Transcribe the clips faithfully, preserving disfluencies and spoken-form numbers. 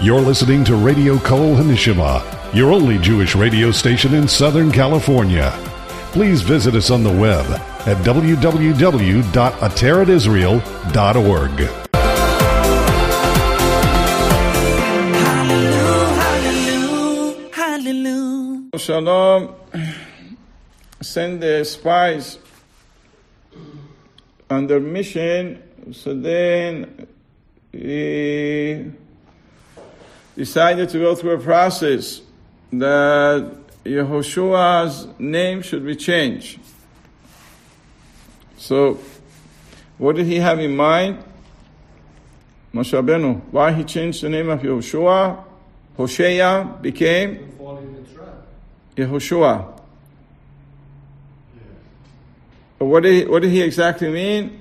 You're listening to Radio Kol Hanishima, your only Jewish radio station in Southern California. Please visit us on the web at w w w dot ateret israel dot org. Hallelujah, hallelujah. Shalom, send the spies on their mission, so then he decided to go through a process that Yehoshua's name should be changed. So, what did he have in mind? Moshe Rabbeinu. Why he changed the name of Yehoshua? Hosea became Yehoshua. But what did he, what did he exactly mean?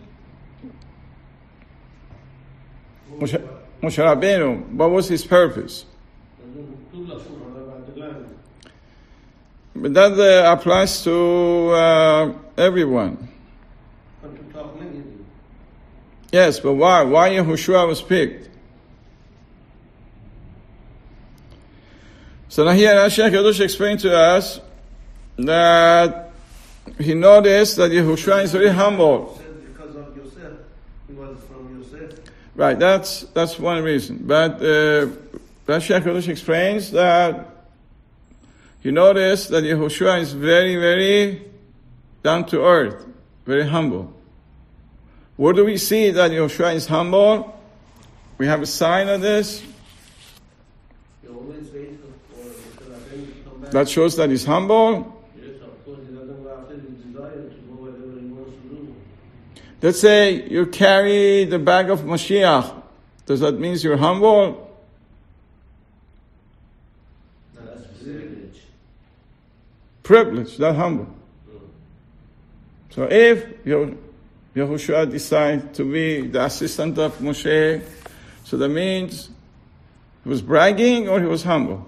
Moshe, Moshe Rabbeinu. What was his purpose? But that uh, applies to uh, everyone. Yes, but why? Why Yehoshua was picked? So now here Rashi HaKadosh explained to us that he noticed that Yehoshua is very humble. Because of Yosef, he was from Yosef. Right, that's that's one reason. But uh, Rashi HaKadosh explains that he noticed that Yehoshua is very, very down to earth, very humble. Where do we see that Yehoshua is humble? We have a sign of this. That shows that he's humble. Yes, of course, he doesn't go after his desire to go whatever he wants to do. Let's say you carry the bag of Mashiach. Does that mean you're humble? No, that's privilege. Privilege, not humble. Mm. So if Yehoshua decides to be the assistant of Moshe, so that means he was bragging or he was humble?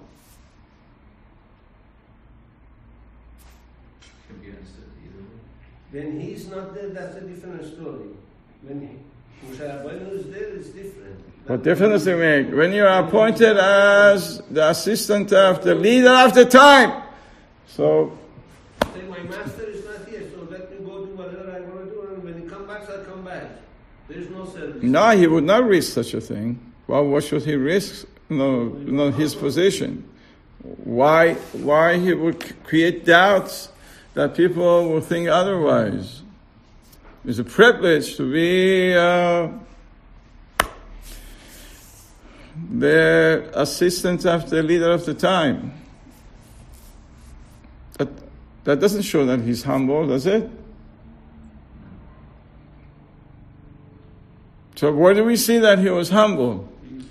When he's not there, that's a different story. When he, Moshe Rabbeinu is there, it's different. What difference does it make? When you are appointed as the assistant of the leader of the time. So, say my master is not here, so let me go do whatever I want to do, and when he comes back, I'll come back. There's no service. No, he would not risk such a thing. Well, what should he risk? No, no, his position. Why, why he would create doubts that people will think otherwise? It's a privilege to be uh, the assistant of the leader of the time. That, that doesn't show that he's humble, does it? So where do we see that he was humble?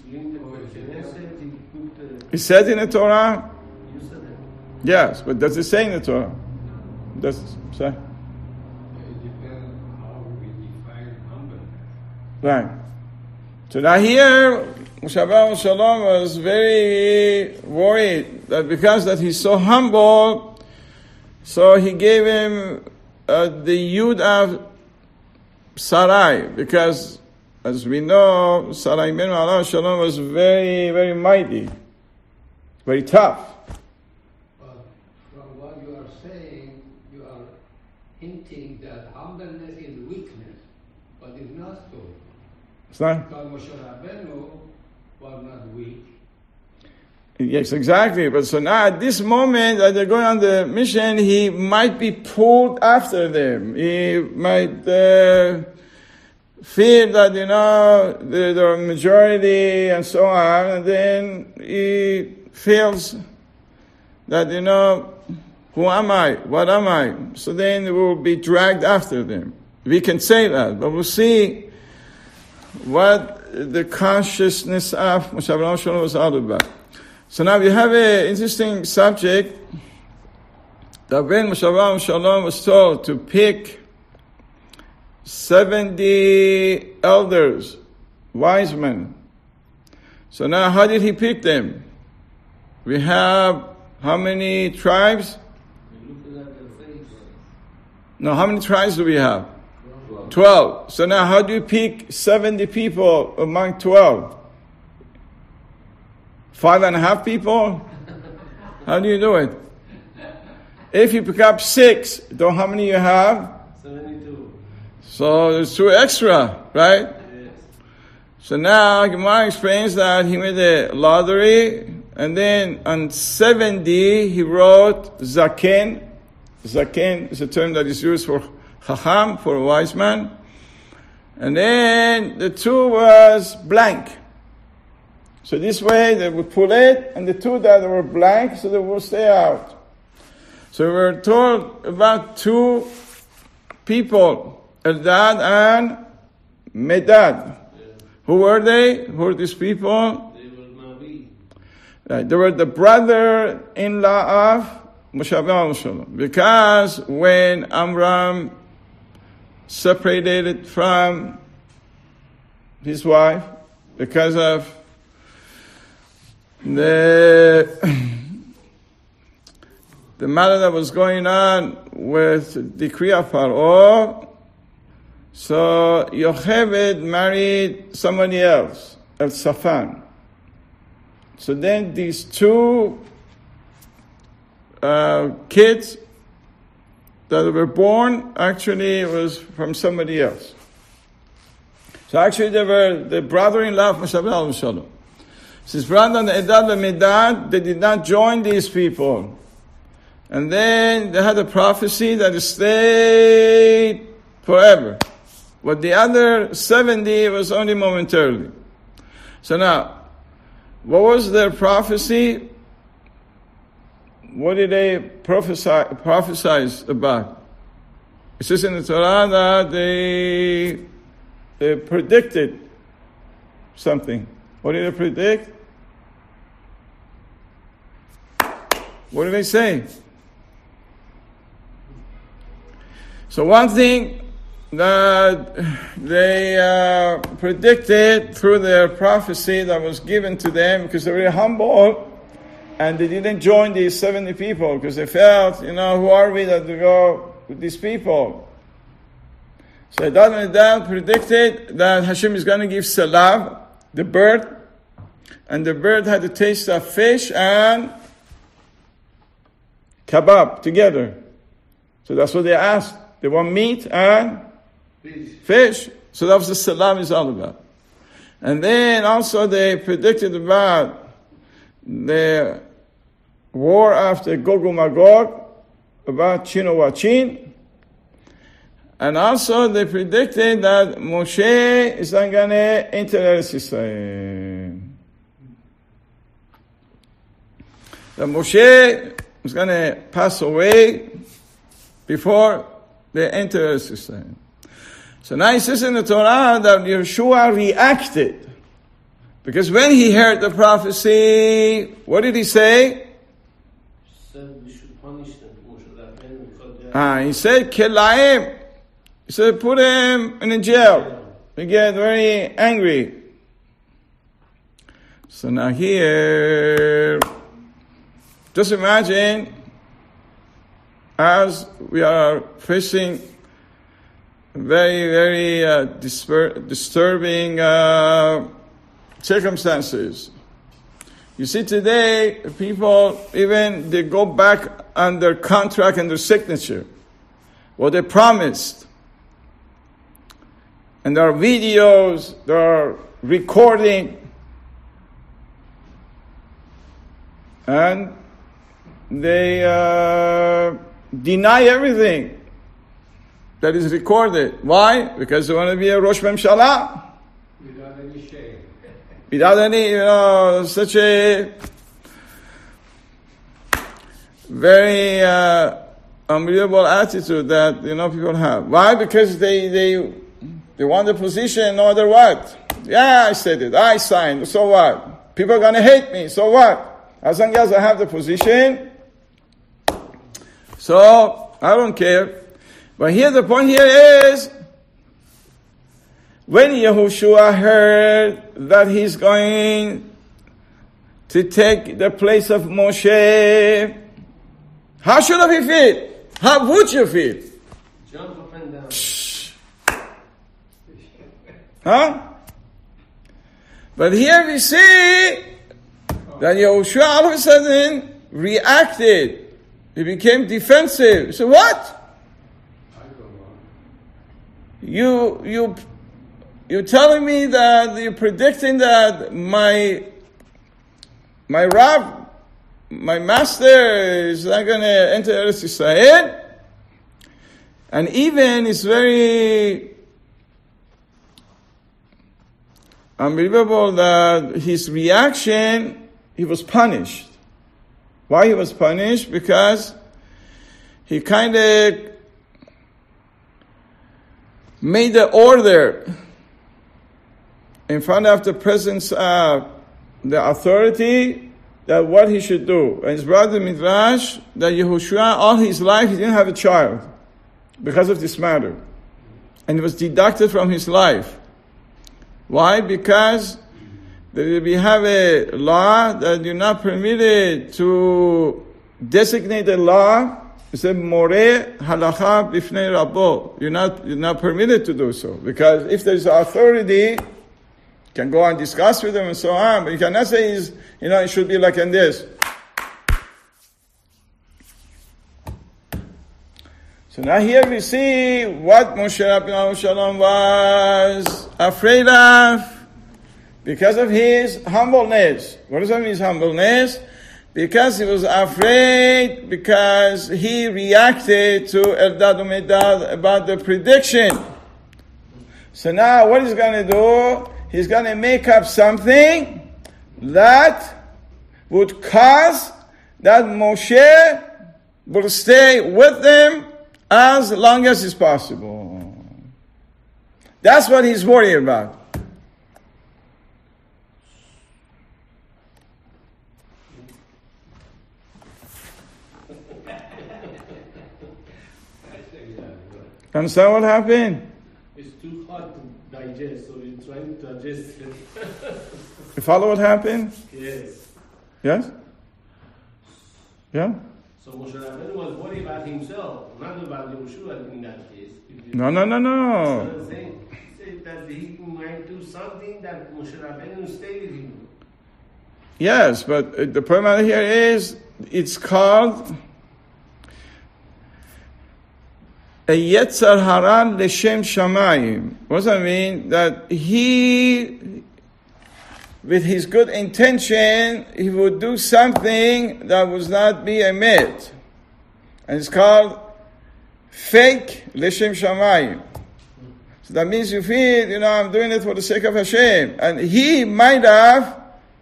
He said in the Torah? Yes, but does it say in the Torah? Does it say? It depends how we define humbleness. Right. So now here, Moshe Rabbeinu Shalom was very worried that because that he's so humble, so he gave him uh, the Yud of Sarai, because as we know, Sarai ben Allah Shalom was very, very mighty, very tough. But from what you are saying, you are hinting that humbleness is weakness, but it's not so. It's not? Because Moshe Rabbeinu was not weak. Yes, exactly. But so now at this moment that they're going on the mission, he might be pulled after them. He might uh, feel that, you know, the, the majority and so on, and then he feels that, you know, who am I? What am I? So then we will be dragged after them. We can say that, but we'll see what the consciousness of Moshe Rabbeinu Shalom was all about. So now we have an interesting subject that when Moshe Rabbeinu Shalom was told to pick seventy elders, wise men. So now how did he pick them? We have how many tribes? No, how many tribes do we have? Twelve. Twelve. So now how do you pick seventy people among twelve? Five and a half people? How do you do it? If you pick up six, do how many you have? seventy-two. So there's two extra, right? Yes. So now Gemara explains that he made a lottery, and then on seventy he wrote Zaken. Zaken is a term that is used for Chacham, for a wise man. And then the two was blank. So this way they would pull it, and the two that were blank, so they will stay out. So we're told about two people, Eldad and Medad. Yeah. Who were they? Who were these people? They were Navi. Right, they were the brother-in-law of Moshe Rabbeinu. Because when Amram separated from his wife, because of the the matter that was going on with the decree of Pharaoh, so Yocheved married somebody else, El Safan. So then these two uh, kids that were born, actually it was from somebody else. So actually they were the brother-in-law of Moshe Rabbeinu. His brother and Eldad and Medad, they did not join these people. And then they had a prophecy that stayed forever. But the other seventy was only momentarily. So now, what was their prophecy? What did they prophesy, prophesize about? It says in the Torah that they, they predicted something. What did they predict? What did they say? So one thing that they uh, predicted through their prophecy that was given to them, because they were humble, and they didn't join these seventy people, because they felt, you know, who are we that we go with these people? So Eldad and Medad predicted that Hashem is going to give Salav, the bird, and the bird had the taste of fish and kebab together. So that's what they asked. They want meat and Fish. fish. So that was the Salam is all about. And then also they predicted about the war after Gog and Magog, about Chino Wachin. And also they predicted that Moshe is not going to enter Eretz Yisrael. That Moshe is going to pass away before they enter Eretz Yisrael. So now it says in the Torah that Yeshua reacted. Because when he heard the prophecy, what did he say? Said we should punish them. Moshe Rabbeinu because they are- Ah, he said, Kelaim. He said, put him in a jail. He get very angry. So now here, just imagine, as we are facing very, very uh, disper- disturbing uh, circumstances. You see today, people, even they go back on their contract and their signature, what they promised. And there are videos, there are recording, and they uh, deny everything that is recorded. Why? Because they want to be a Rosh Memshalah. Without any shame. Without any, you know, such a very uh, unbelievable attitude that, you know, people have. Why? Because they, they, they want the position no matter what. Yeah, I said it. I signed. So what? People are going to hate me. So what? As long as I have the position, so I don't care. But here, the point here is, when Yehoshua heard that he's going to take the place of Moshe, how should he feel? How would you feel? Jump up and down. Huh? But here we see that Yehoshua all of a sudden reacted. He became defensive. So what? You, you, you're telling me that you're predicting that my, my Rav, my master is not going to enter Eretz Yisrael? And even it's very unbelievable that his reaction, he was punished. Why he was punished? Because he kind of made the order in front of the presence of the authority that what he should do. And it's brought the Midrash that Yehoshua, all his life, he didn't have a child because of this matter. And it was deducted from his life. Why? Because we have a law that you're not permitted to designate a law. It's a more halacha bifnei rabbo. You're not, you're not permitted to do so. Because if there's authority, you can go and discuss with them and so on, but you cannot say, is, you know, it should be like in this. So now here we see what Moshe Rabbeinu Shalom was afraid of because of his humbleness. What does that mean, his humbleness? Because he was afraid because he reacted to Eldad Umedad about the prediction. So now what he's going to do, he's going to make up something that would cause that Moshe will stay with them as long as is possible. That's what he's worried about. Understand what happened? It's too hard to digest, so we're trying to digest it. You follow what happened? Yes. Yes? Yeah? So Moshe Rabbeinu was worried about himself, not about Yehoshua in that case. No, no, no, no. So saying, say that he might do something that Moshe Rabbeinu stay with him. Yes, but the problem here is, it's called a Yetzer Hara L'Shem Shamayim. What does that mean? That he, with his good intention, he would do something that would not be a myth. And it's called fake L'Shem Shamayim. So that means you feel, you know, I'm doing it for the sake of Hashem. And he might have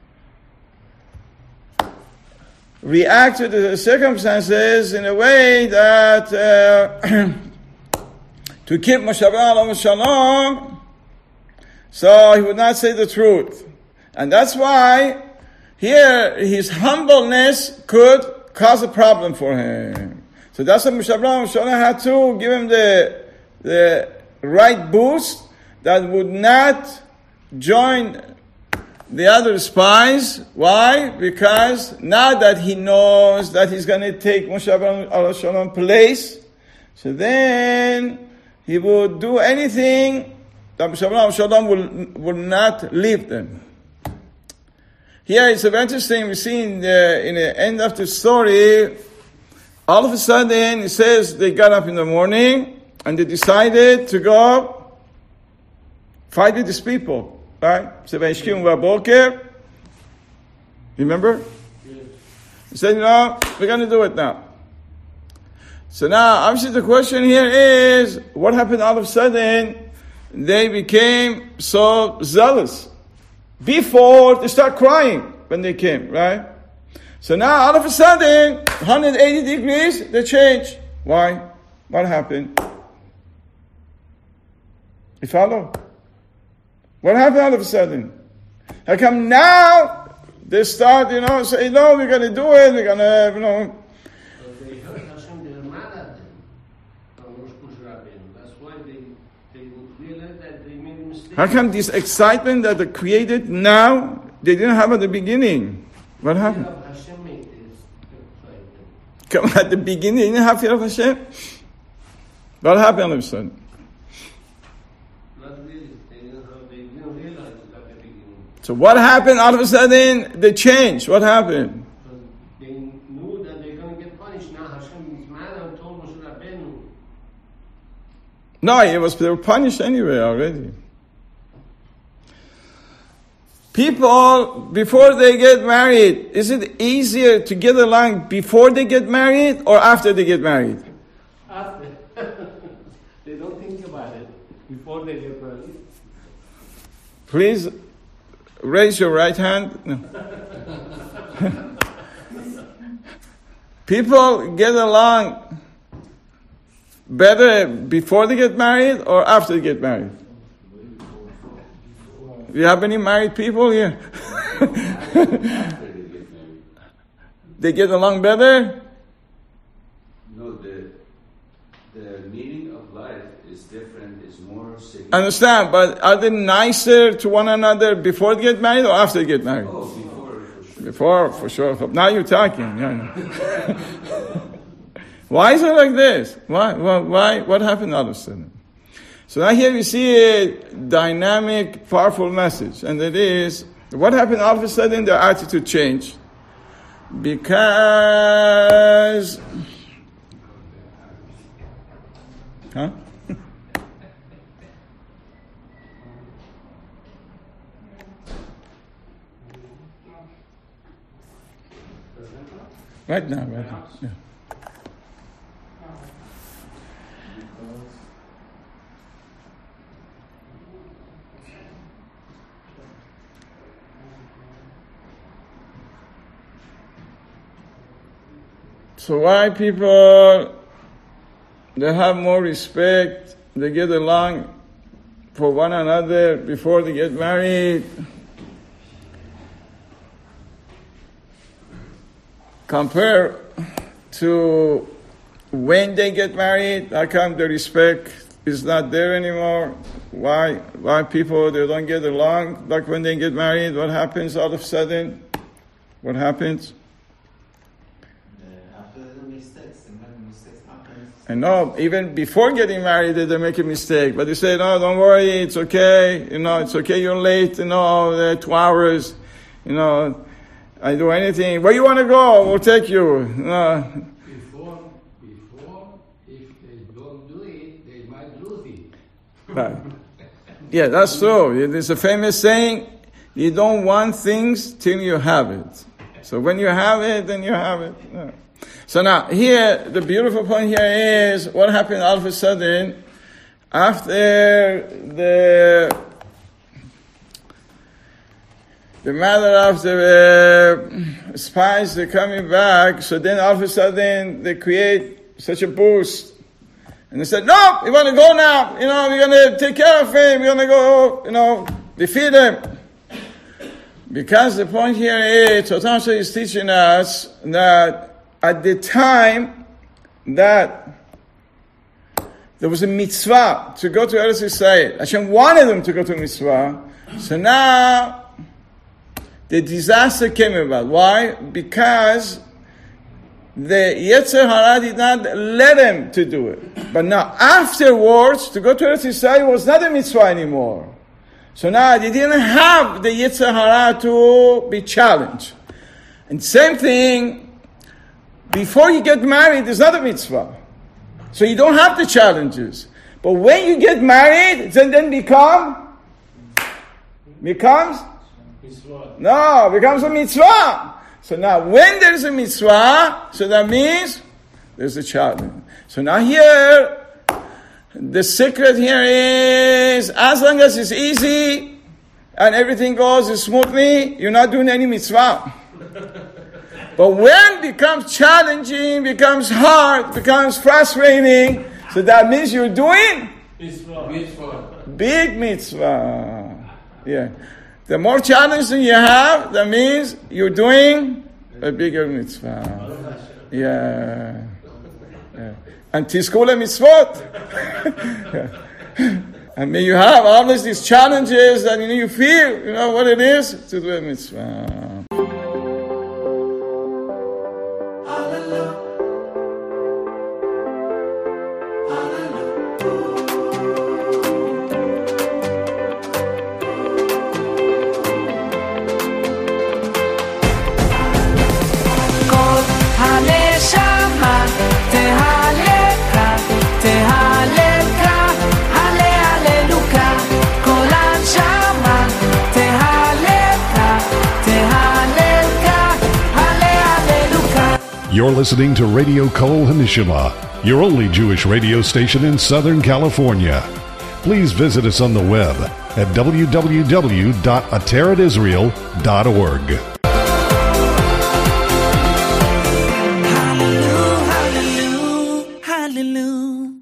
reacted to the circumstances in a way that uh, to keep Moshe Rabbeinu Shalom, so he would not say the truth. And that's why here his humbleness could cause a problem for him. So that's why Moshe Rabbeinu Shalom had to give him the, the right boost that would not join the other spies. Why? Because now that he knows that he's going to take Moshe Rabbeinu Shalom's place, so then he would do anything that Moshe Rabbeinu Shalom will, will not leave them. Here it's very interesting. We see in the, in the end of the story, all of a sudden it says they got up in the morning and they decided to go fight with these people. Right? So Vayishkim, remember? Yes. He said, you know, we're going to do it now. So now, obviously the question here is, what happened all of a sudden? They became so zealous. Before, they start crying when they came, right? So now, all of a sudden, one hundred eighty degrees, they change. Why? What happened? You follow? What happened all of a sudden? How come now they start, you know, say, no, we're going to do it, we're going to, you know. So they heard Hashem, they were mad at them. That's why they, they would realize that they made a mistake. How come this excitement that they created now, they didn't have at the beginning? What happened? Fear of Hashem made this excitement. Come at the beginning, they didn't have fear of Hashem? What happened all of a sudden? So what happened? All of a sudden, they changed. What happened? They knew that they're going to get punished. Now Hashem's mad and told Moshe Rabbeinu. No, it was, they were punished anyway already. People, before they get married, is it easier to get along before they get married or after they get married? After. They don't think about it before they get married. Please raise your right hand. No. People get along better before they get married or after they get married? Do you have any married people here? They get along better? No, the the meaning of life is different, is more significant. Understand, but are they nicer to one another before they get married or after they get married? Oh, before, for sure. Before, for sure. Now you're talking. Yeah. Why is it like this? Why, why, why? What happened all of a sudden? So now here we see a dynamic, powerful message, and it is, what happened all of a sudden? Their attitude changed. Because... Huh? Right now, right now. Yeah. So why people, they have more respect, they get along for one another before they get married, compare to when they get married? How come the respect is not there anymore? Why, why people, they don't get along like when they get married? What happens all of a sudden? What happens? I know, even before getting married, they make a mistake. But they say, no, don't worry, it's okay. You know, it's okay, you're late, you know, uh, two hours. You know, I do anything. Where you want to go? We'll take you. you know. Before, before, if they don't do it, they might lose it. Right. Yeah, that's true. There's a famous saying, you don't want things till you have it. So when you have it, then you have it. Yeah. So now, here, the beautiful point here is, what happened all of a sudden, after the, the matter of the uh, spies, they're coming back, so then all of a sudden, they create such a boost. And they said, no, we want to go now, you know, we're going to take care of him, we're going to go, you know, defeat him. Because the point here is, Totamsha is teaching us that at the time that there was a mitzvah to go to Eretz Yisrael, Hashem wanted them to go to mitzvah. So now the disaster came about. Why? Because the Yetzer Hara did not let them to do it. But now afterwards, to go to Eretz Yisrael was not a mitzvah anymore. So now they didn't have the Yetzer Hara to be challenged. And same thing, before you get married, there's not a mitzvah. So you don't have the challenges. But when you get married, then then become, becomes? Mitzvah. No, becomes a mitzvah. So now when there's a mitzvah, so that means there's a challenge. So now here, the secret here is, as long as it's easy and everything goes smoothly, you're not doing any mitzvah. But when it becomes challenging, becomes hard, becomes frustrating, so that means you're doing Mitzvah. Mitzvah. big mitzvah. Yeah. The more challenging you have, that means you're doing a bigger mitzvah. Yeah. yeah. And tizkule mitzvot. And may you have all these challenges that you, know, you feel, you know what it is to do a mitzvah. You're listening to Radio Kol Hanishima, your only Jewish radio station in Southern California. Please visit us on the web at w w w dot atarat israel dot org.